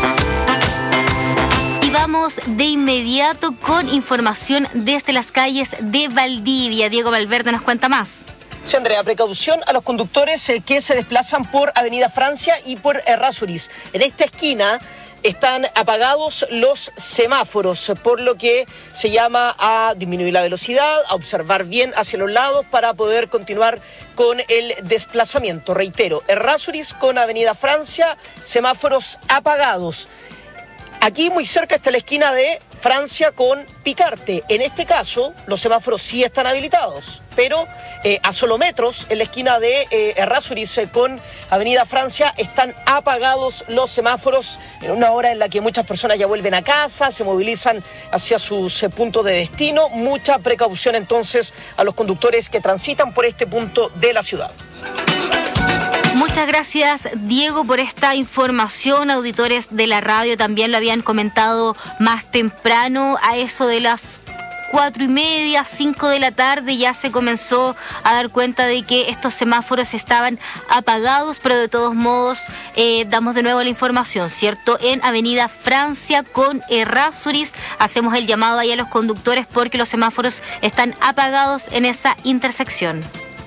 Vamos de inmediato con información desde las calles de Valdivia. Diego Valverde nos cuenta más. Sí, Andrea, precaución a los conductores que se desplazan por Avenida Francia y por Errázuriz. En esta esquina están apagados los semáforos, por lo que se llama a disminuir la velocidad, a observar bien hacia los lados para poder continuar con el desplazamiento. Reitero, Errázuriz con Avenida Francia, semáforos apagados. Aquí muy cerca está la esquina de Francia con Picarte. En este caso, los semáforos sí están habilitados, pero a solo metros, en la esquina de Errázuriz con Avenida Francia, están apagados los semáforos en una hora en la que muchas personas ya vuelven a casa, se movilizan hacia sus puntos de destino. Mucha precaución entonces a los conductores que transitan por este punto de la ciudad. Muchas gracias, Diego, por esta información. Auditores de la radio también lo habían comentado más temprano, a eso de las 4:30, 5 de la tarde, ya se comenzó a dar cuenta de que estos semáforos estaban apagados, pero de todos modos damos de nuevo la información, ¿cierto? En Avenida Francia con Errázuriz hacemos el llamado ahí a los conductores porque los semáforos están apagados en esa intersección.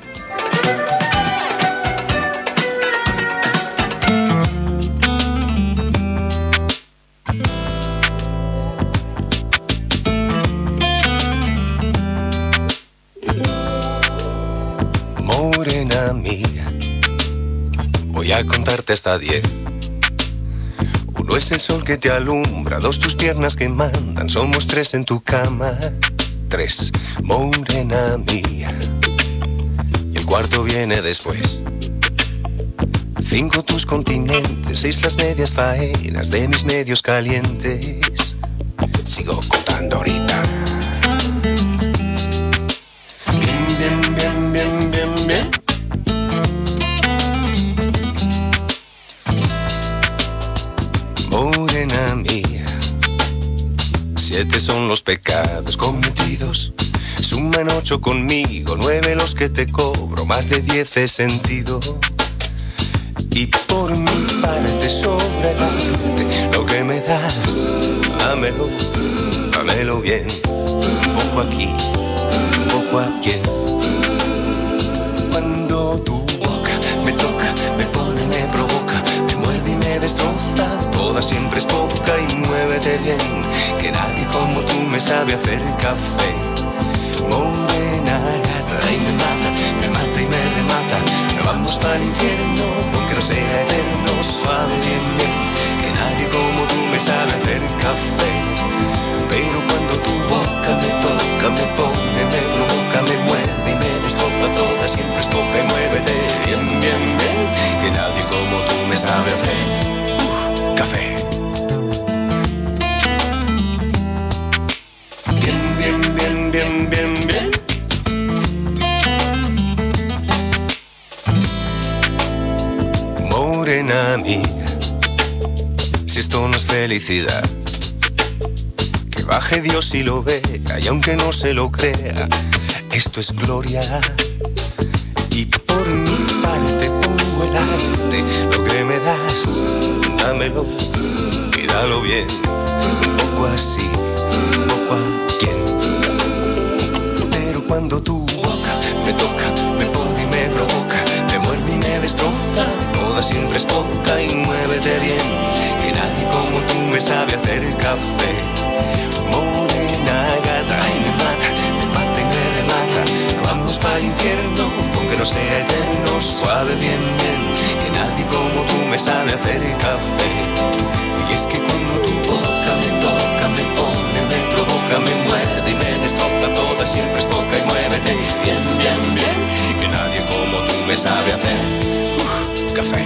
Morena mía, voy a contarte hasta 10. 1 es el sol que te alumbra, 2 tus piernas que mandan, somos 3 en tu cama. 3, morena mía, y el cuarto viene después. 5 tus continentes, 6 las medias faenas de mis medios calientes. Sigo contando ahorita. Bien. Morena mía, 7 son los pecados cometidos. Suman 8 conmigo, 9 los que te cobro, más de 10 he sentido. Y por mi parte sobra el arte, lo que me das, dámelo bien. Un poco aquí, un poco aquí. Cuando tu boca me toca, me pone, me provoca, me muerde y me destroza, toda siempre es poca y muévete bien, que nadie como tú me sabe hacer café. Morena gata y me mata y me remata, no vamos para el infierno, porque no sea eterno, suave bien, que nadie como tú me sabe hacer café. Pero cuando tu boca me toca, me pone, me provoca, me muerde y me destroza, toda siempre es poca y muévete bien, que nadie como tú me sabe hacer café. Bien. Morena mía, si esto no es felicidad, que baje Dios y lo vea, y aunque no se lo crea, esto es gloria. Y por mi parte pongo el arte, lo que me das, dámelo y dalo bien, un poco así, un poco a quien. Pero cuando tu boca me toca, me pone y me provoca, me muerde y me destroza, toda siempre es poca y muévete bien, que nadie como tú me sabe hacer café. Morena gata y me mata y me remata, vamos para el infierno, aunque no sea eterno, suave bien, que nadie como tú me sabe hacer café. Y es que cuando tu boca me toca, me pone, me provoca, me muerde y me destroza, toda siempre es poca y muévete bien, que nadie como tú me sabe hacer café.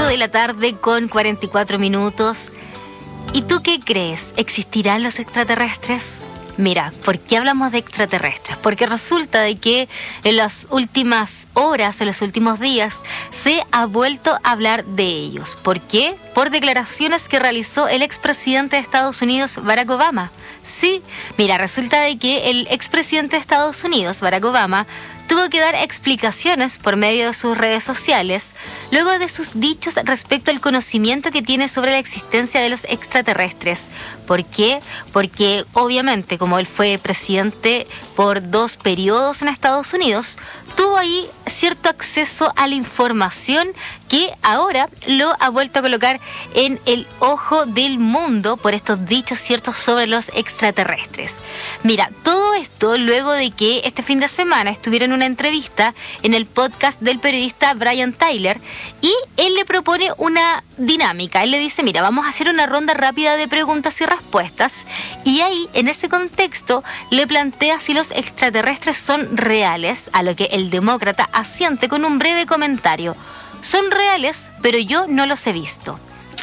5 de la tarde con 44 minutos. ¿Y tú qué crees? ¿Existirán los extraterrestres? Mira, ¿por qué hablamos de extraterrestres? Porque resulta de que en las últimas horas, en los últimos días, se ha vuelto a hablar de ellos. ¿Por qué? Por declaraciones que realizó el expresidente de Estados Unidos, Barack Obama. Sí, mira, resulta de que el expresidente de Estados Unidos, Barack Obama, tuvo que dar explicaciones por medio de sus redes sociales luego de sus dichos respecto al conocimiento que tiene sobre la existencia de los extraterrestres. ¿Por qué? Porque obviamente, como él fue presidente por 2 periodos en Estados Unidos, tuvo ahí cierto acceso a la información que ahora lo ha vuelto a colocar en el ojo del mundo por estos dichos ciertos sobre los extraterrestres. Mira, todo esto luego de que este fin de semana estuviera en una entrevista en el podcast del periodista Brian Tyler y él le propone una dinámica. Él le dice, mira, vamos a hacer una ronda rápida de preguntas y respuestas, y ahí, en ese contexto, le plantea si los extraterrestres son reales, a lo que el demócrata asiente con un breve comentario. Son reales, pero yo no los he visto.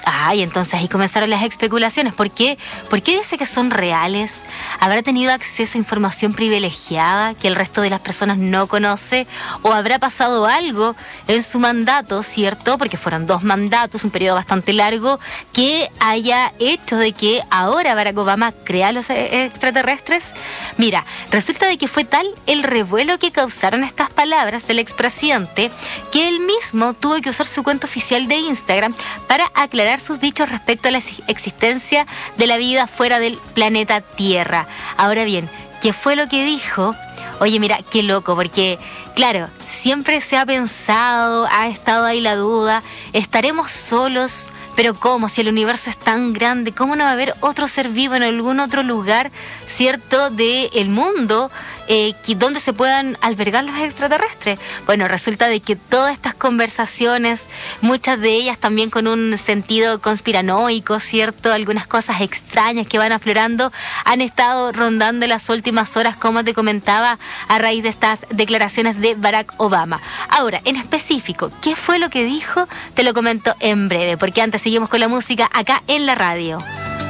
Y entonces ahí comenzaron las especulaciones. ¿Por qué? ¿Por qué dice que son reales? ¿Habrá tenido acceso a información privilegiada que el resto de las personas no conoce? ¿O habrá pasado algo en su mandato, cierto? Porque fueron 2 mandatos, un periodo bastante largo, que haya hecho de que ahora Barack Obama crea los extraterrestres. Mira, resulta de que fue tal el revuelo que causaron estas palabras del expresidente que él mismo tuvo que usar su cuenta oficial de Instagram para aclarar sus dichos respecto a la existencia de la vida fuera del planeta Tierra. Ahora bien, ¿qué fue lo que dijo? Oye, mira, qué loco, porque, claro, siempre se ha pensado, ha estado ahí la duda, ¿estaremos solos? Pero ¿cómo? Si el universo es tan grande, ¿cómo no va a haber otro ser vivo en algún otro lugar, cierto, del mundo donde se puedan albergar los extraterrestres? Bueno, resulta de que todas estas conversaciones, muchas de ellas también con un sentido conspiranoico, cierto, algunas cosas extrañas que van aflorando, han estado rondando las últimas horas, como te comentaba, a raíz de estas declaraciones de Barack Obama. Ahora, en específico, ¿qué fue lo que dijo? Te lo comento en breve, porque antes seguimos con la música acá en la radio.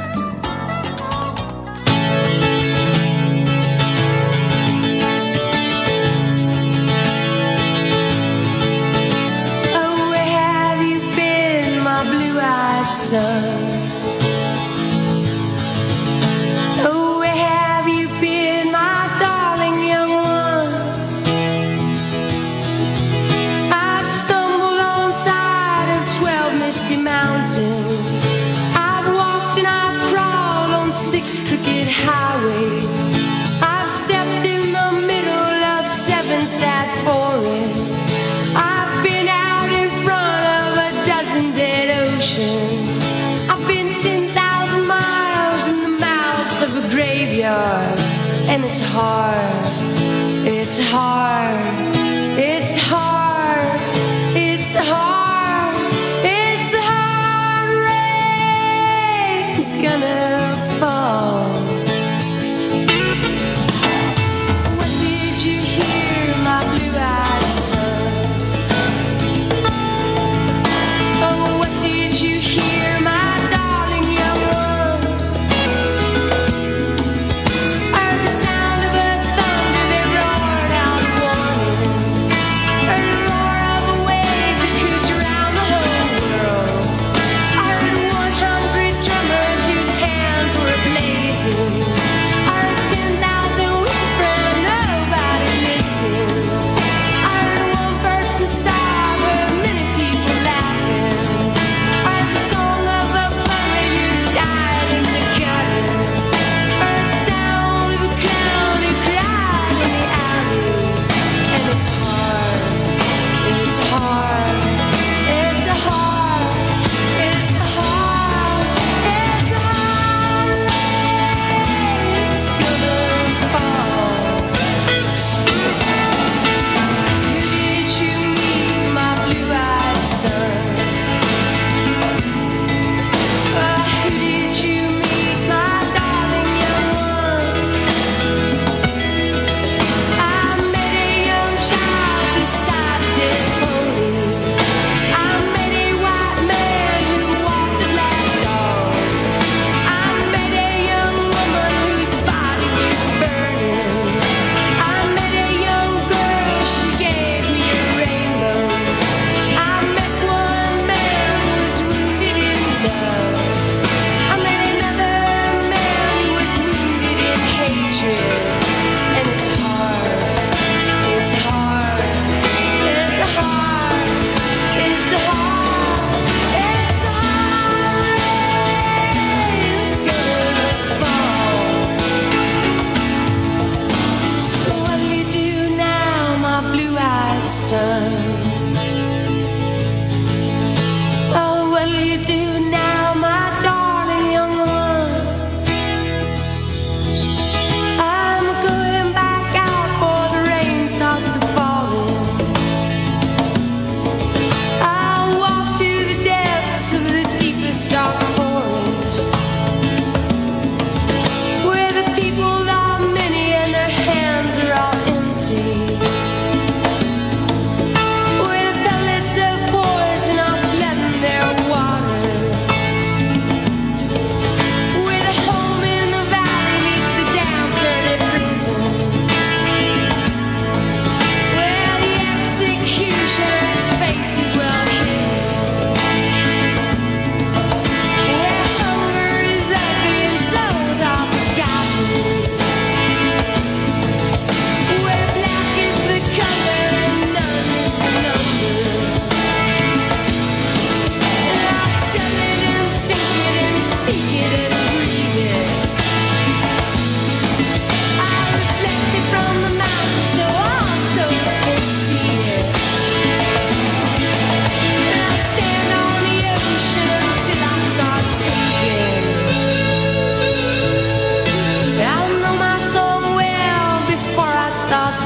Oh, where have you been, my blue-eyed son? Oh, where have you been, my darling young one? I've stumbled on side of 12 misty mountains. I've walked and I've crawled on 6 crooked highways. I've stepped in the middle of 7 sad forests. I've been out in front of a dozen dead oceans. I've been 10,000 miles in the mouth of a graveyard. And it's hard, it's hard, it's hard, it's hard, it's hard. Rain's gonna fall. What did you hear, my blue-eyed son? Oh, what did you hear, my darling young one? Heard the sound of a thunder that roared out warning.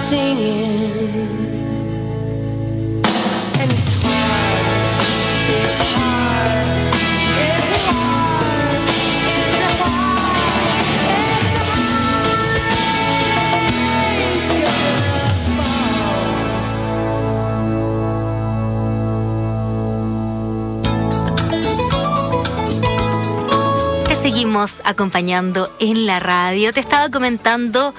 singing. And it's hard, it's hard, it's hard, it's hard, it's gonna Te seguimos acompañando en la radio. Te estaba comentando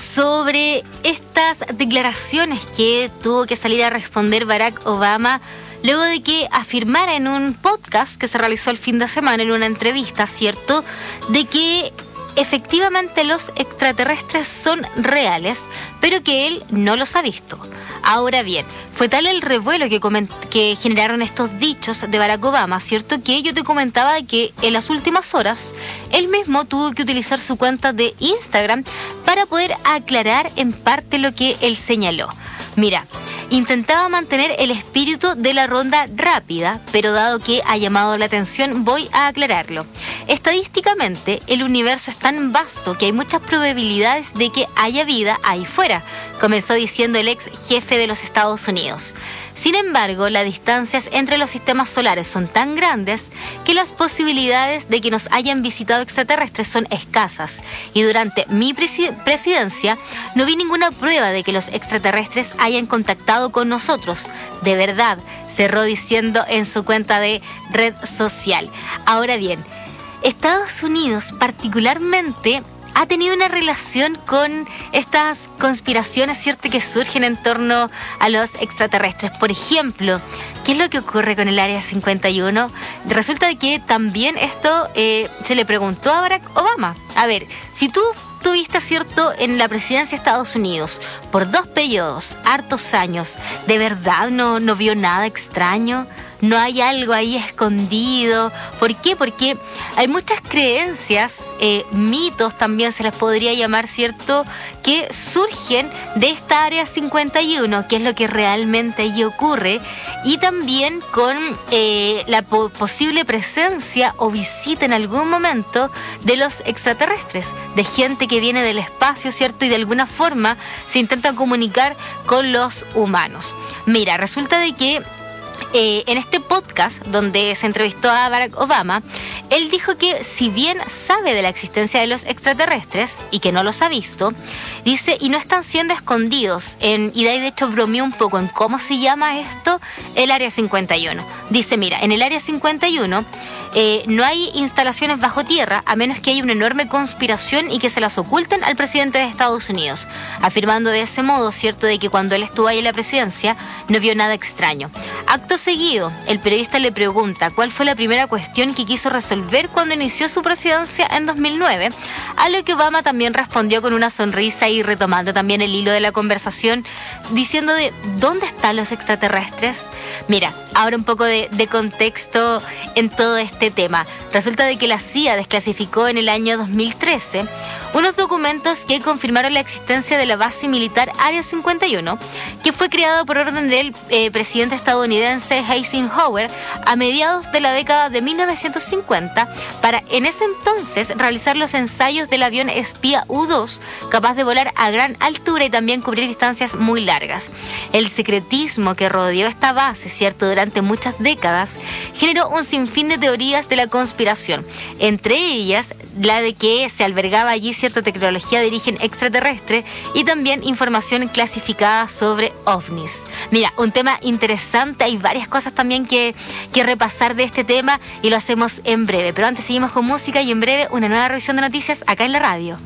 sobre estas declaraciones que tuvo que salir a responder Barack Obama luego de que afirmara en un podcast que se realizó el fin de semana, en una entrevista, ¿cierto?, de que efectivamente los extraterrestres son reales, pero que él no los ha visto. Ahora bien, fue tal el revuelo que generaron estos dichos de Barack Obama, ¿cierto?, que yo te comentaba que en las últimas horas él mismo tuvo que utilizar su cuenta de Instagram para poder aclarar en parte lo que él señaló. Mira, intentaba mantener el espíritu de la ronda rápida, pero dado que ha llamado la atención, voy a aclararlo. Estadísticamente, el universo es tan vasto que hay muchas probabilidades de que haya vida ahí fuera, comenzó diciendo el ex jefe de los Estados Unidos. Sin embargo, las distancias entre los sistemas solares son tan grandes que las posibilidades de que nos hayan visitado extraterrestres son escasas. Y durante mi presidencia no vi ninguna prueba de que los extraterrestres hayan contactado con nosotros. De verdad, cerró diciendo en su cuenta de red social. Ahora bien, Estados Unidos particularmente ha tenido una relación con estas conspiraciones, ¿cierto?, que surgen en torno a los extraterrestres. Por ejemplo, ¿qué es lo que ocurre con el Área 51? Resulta que también esto se le preguntó a Barack Obama. A ver, si tú tuviste, ¿cierto?, en la presidencia de Estados Unidos por 2 periodos, hartos años, ¿de verdad no vio nada extraño? ¿No hay algo ahí escondido? ¿Por qué? Porque hay muchas creencias, mitos también se les podría llamar, ¿cierto?, que surgen de esta Área 51, que es lo que realmente allí ocurre, y también con la posible presencia o visita en algún momento de los extraterrestres, de gente que viene del espacio, ¿cierto?, y de alguna forma se intenta comunicar con los humanos. Mira, resulta de que en este podcast donde se entrevistó a Barack Obama, él dijo que si bien sabe de la existencia de los extraterrestres y que no los ha visto, dice, y no están siendo escondidos, y de hecho bromeó un poco en cómo se llama esto, el Área 51. Dice, mira, en el Área 51 no hay instalaciones bajo tierra a menos que haya una enorme conspiración y que se las oculten al presidente de Estados Unidos, afirmando de ese modo, ¿cierto?, de que cuando él estuvo ahí en la presidencia no vio nada extraño. Acto seguido, el periodista le pregunta cuál fue la primera cuestión que quiso resolver cuando inició su presidencia en 2009, a lo que Obama también respondió con una sonrisa y retomando también el hilo de la conversación, diciendo de ¿dónde están los extraterrestres? Mira, ahora un poco de contexto en todo este tema. Resulta de que la CIA desclasificó en el año 2013 unos documentos que confirmaron la existencia de la base militar Área 51, que fue creada por orden del presidente estadounidense Eisenhower a mediados de la década de 1950 para en ese entonces realizar los ensayos del avión espía U-2, capaz de volar a gran altura y también cubrir distancias muy largas. El secretismo que rodeó esta base, ¿cierto?, durante muchas décadas, generó un sinfín de teorías de la conspiración, entre ellas la de que se albergaba allí cierta tecnología de origen extraterrestre y también información clasificada sobre ovnis. Mira, un tema interesante, hay varias cosas también que repasar de este tema y lo hacemos en breve, pero antes seguimos con música y en breve una nueva revisión de noticias acá en la radio.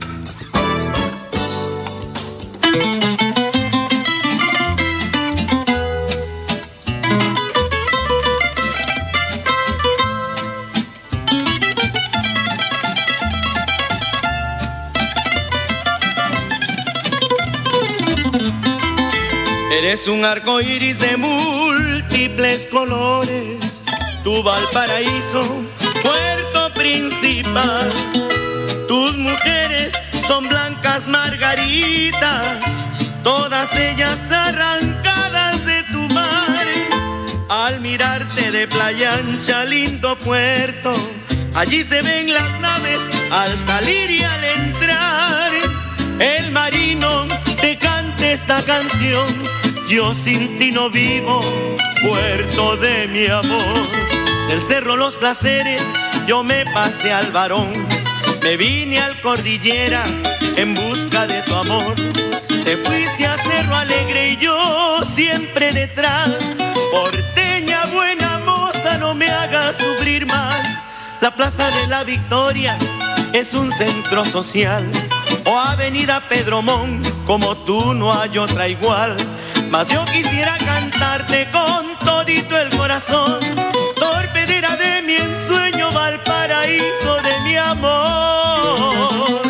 Eres un arco iris de múltiples colores, tu Valparaíso, puerto principal. Tus mujeres son blancas margaritas, todas ellas arrancadas de tu mar. Al mirarte de playa ancha, lindo puerto, allí se ven las naves al salir y al entrar. El marino te canta esta canción pasión, yo sin ti no vivo, puerto de mi amor. Del cerro Los Placeres yo me pasé al Barón, me vine al Cordillera en busca de tu amor. Te fuiste a Cerro Alegre y yo siempre detrás. Porteña buena moza, no me hagas sufrir más. La Plaza de la Victoria es un centro social, o Avenida Pedro Mon, como tú no hay otra igual. Mas yo quisiera cantarte con todito el corazón, torpedera de mi ensueño, Valparaíso de mi amor.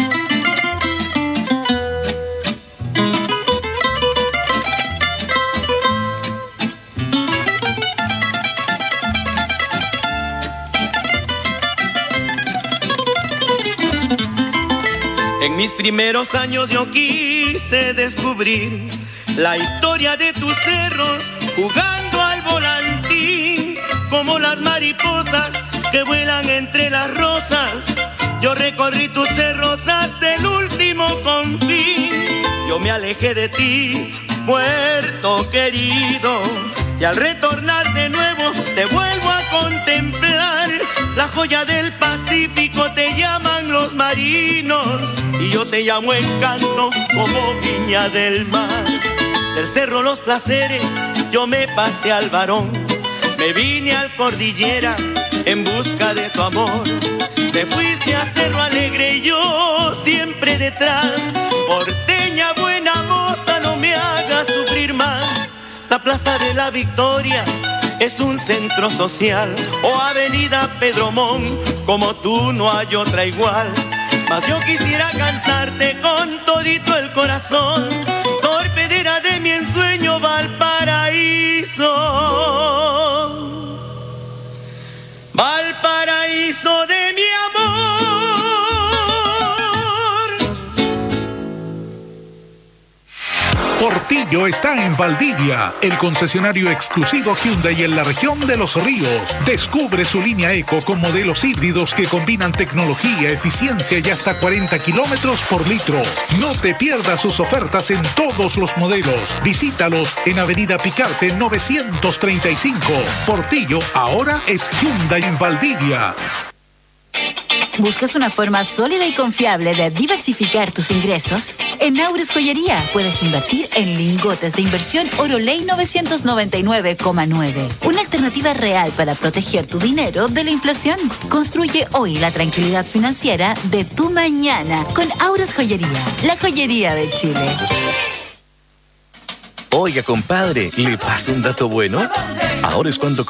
En mis primeros años yo quise descubrir la historia de tus cerros, jugando al volantín, como las mariposas que vuelan entre las rosas. Yo recorrí tus cerros hasta el último confín. Yo me alejé de ti, puerto querido, y al retornar de nuevo te vuelvo a contemplar. La joya del Pacífico te llaman los marinos, y yo te llamo Encanto, como Viña del Mar. Del cerro Los Placeres yo me pasé al Barón, me vine al Cordillera en busca de tu amor. Te fuiste a Cerro Alegre y yo siempre detrás. Porteña buena moza, no me hagas sufrir más. La Plaza de la Victoria es un centro social, o Avenida Pedro Mon, como tú no hay otra igual. Mas yo quisiera cantarte con todito el corazón, torpedera de mi ensueño, Valparaíso. Valparaíso de mi amor. Portillo está en Valdivia, el concesionario exclusivo Hyundai en la región de Los Ríos. Descubre su línea Eco con modelos híbridos que combinan tecnología, eficiencia y hasta 40 kilómetros por litro. No te pierdas sus ofertas en todos los modelos. Visítalos en Avenida Picarte 935. Portillo ahora es Hyundai en Valdivia. ¿Buscas una forma sólida y confiable de diversificar tus ingresos? En Aures Joyería puedes invertir en lingotes de inversión Oroley 999,9. Una alternativa real para proteger tu dinero de la inflación. Construye hoy la tranquilidad financiera de tu mañana con Aures Joyería, la joyería de Chile. Oiga, compadre, ¿le paso un dato bueno? Ahora es cuando